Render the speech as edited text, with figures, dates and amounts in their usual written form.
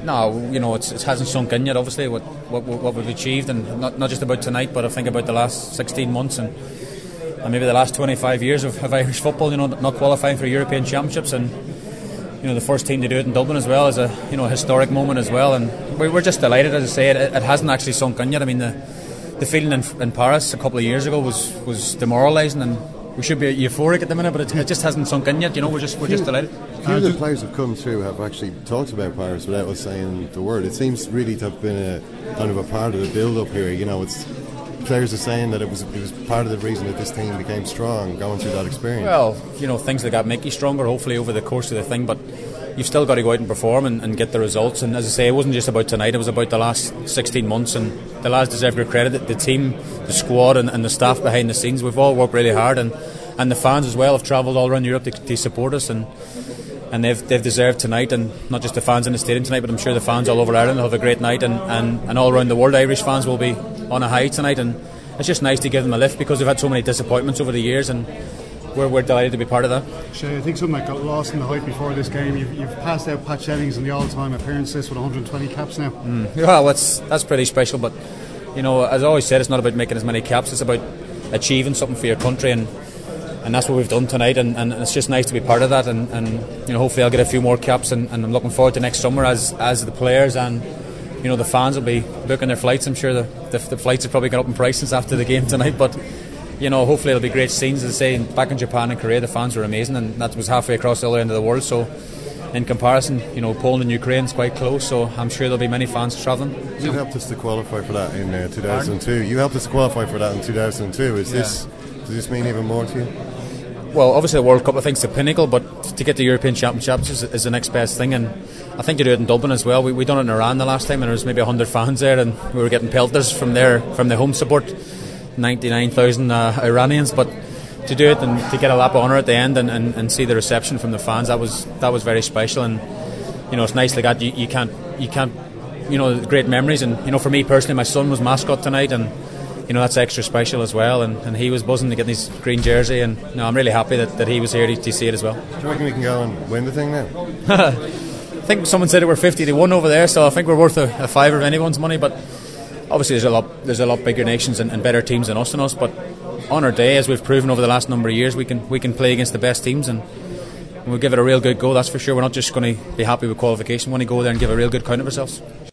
No, it hasn't sunk in yet. Obviously, what we've achieved, and not just about tonight, but I think about the last 16 months and maybe the last 25 years of Irish football. Not qualifying for European Championships, and the first team to do it in Dublin as well is a historic moment as well. And we're just delighted. As I say, it hasn't actually sunk in yet. I mean, the feeling in Paris a couple of years ago was demoralising, and we should be euphoric at the minute, but it just hasn't sunk in yet. We're just delighted. A few of the players who have come through have actually talked about Paris without us saying the word. It seems really to have been a kind of a part of the build-up here. Players are saying that it was part of the reason that this team became strong, going through that experience. Well, things like that make you stronger, hopefully, over the course of the thing, but you've still got to go out and perform and get the results. And as I say, it wasn't just about tonight, it was about the last 16 months, and the lads deserve your credit. The team, the squad and the staff behind the scenes, we've all worked really hard, and the fans as well have travelled all around Europe to support us, and they've deserved tonight, and not just the fans in the stadium tonight, but I'm sure the fans all over Ireland will have a great night, and all around the world Irish fans will be on a high tonight, and it's just nice to give them a lift because we've had so many disappointments over the years, and we're delighted to be part of that. Shay, I think something that got lost in the hype before this game, you've passed out Pat Jennings in the all-time appearance list with 120 caps now. Well, that's pretty special, but as I always said, it's not about making as many caps, it's about achieving something for your country, and that's what we've done tonight, and it's just nice to be part of that, and hopefully I'll get a few more caps, and I'm looking forward to next summer as the players and the fans will be booking their flights. I'm sure the flights have probably gone up in price since after the game tonight, but hopefully it'll be great scenes. As I say, back in Japan and Korea the fans were amazing, and that was halfway across the other end of the world, so in comparison Poland and Ukraine is quite close, so I'm sure there'll be many fans travelling. You helped us to qualify for that in 2002. You helped us to qualify for that in 2002. Does this mean even more to you? Well, obviously the World Cup I think is the pinnacle, but to get the European Championships is the next best thing, and I think to do it in Dublin as well. We done it in Iran the last time, and there was maybe 100 fans there, and we were getting pelters from the home support, 99,000 Iranians. But to do it and to get a lap of honour at the end and see the reception from the fans, that was very special. And it's nice like that. You can't great memories. And for me personally, my son was mascot tonight, and that's extra special as well, and he was buzzing to get his green jersey, and I'm really happy that he was here to see it as well. Do you reckon we can go and win the thing now? I think someone said it were 50-1 over there, so I think we're worth a fiver of anyone's money, but obviously there's a lot bigger nations and better teams than us, but on our day, as we've proven over the last number of years, we can play against the best teams, and we'll give it a real good go, that's for sure. We're not just going to be happy with qualification, we want to go there and give a real good count of ourselves.